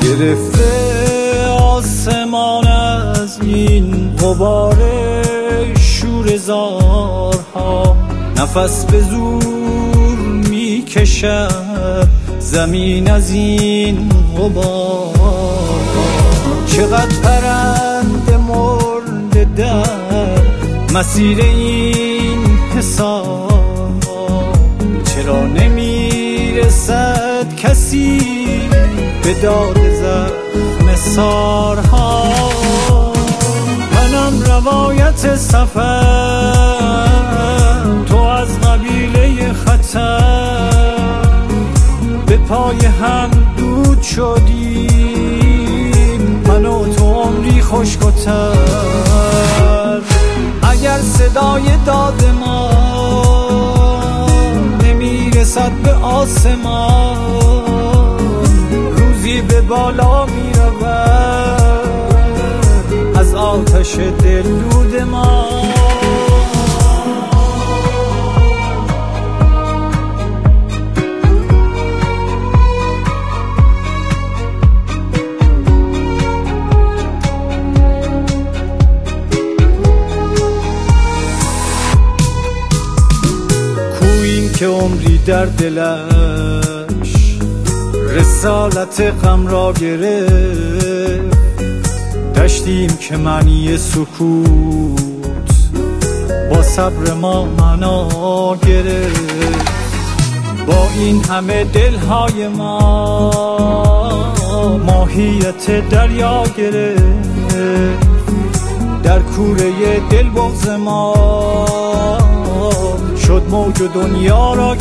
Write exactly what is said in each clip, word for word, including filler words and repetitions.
گرفته آسمان از این غبار شور زارها، نفس به زور میکشد زمین از این غبار. چقدر پرنده مرده در مسیر این حصار، چرا نمیرسد کسی به داد زخم سارها. منم روایت سفر، تو از قبیله خطر، به پای هم دود شدیم من و تو عمری خشک‌تر. اگر صدای داد ما نمیرسد به آسمان، روزی به بالا میرود از آتش دلدود ما. که عمری در دلش رسالت غم را گرفت، داشتیم که معنی سکوت با صبر ما معنا گرفت. با این همه دلهای ما ماهیت دریا گرفت، در کوره دل بغض ما شد موج و دنیا را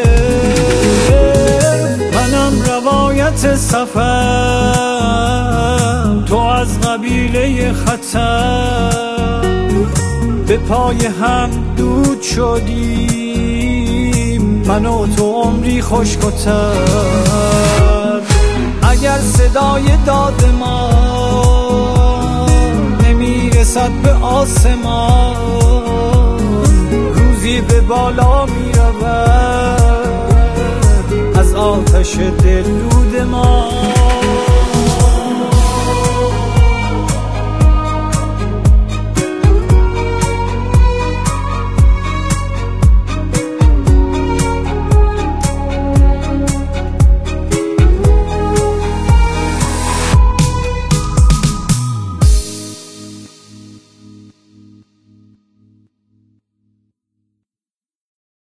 گرفت. منم روایت سفر، تو از قبیله خطر، به پای هم دود شدیم من و تو عمری خشک‌تر. اگر صدای داد ما نمیرسد به آسمان، روزی به بالا میرود از آتش دلدود ما.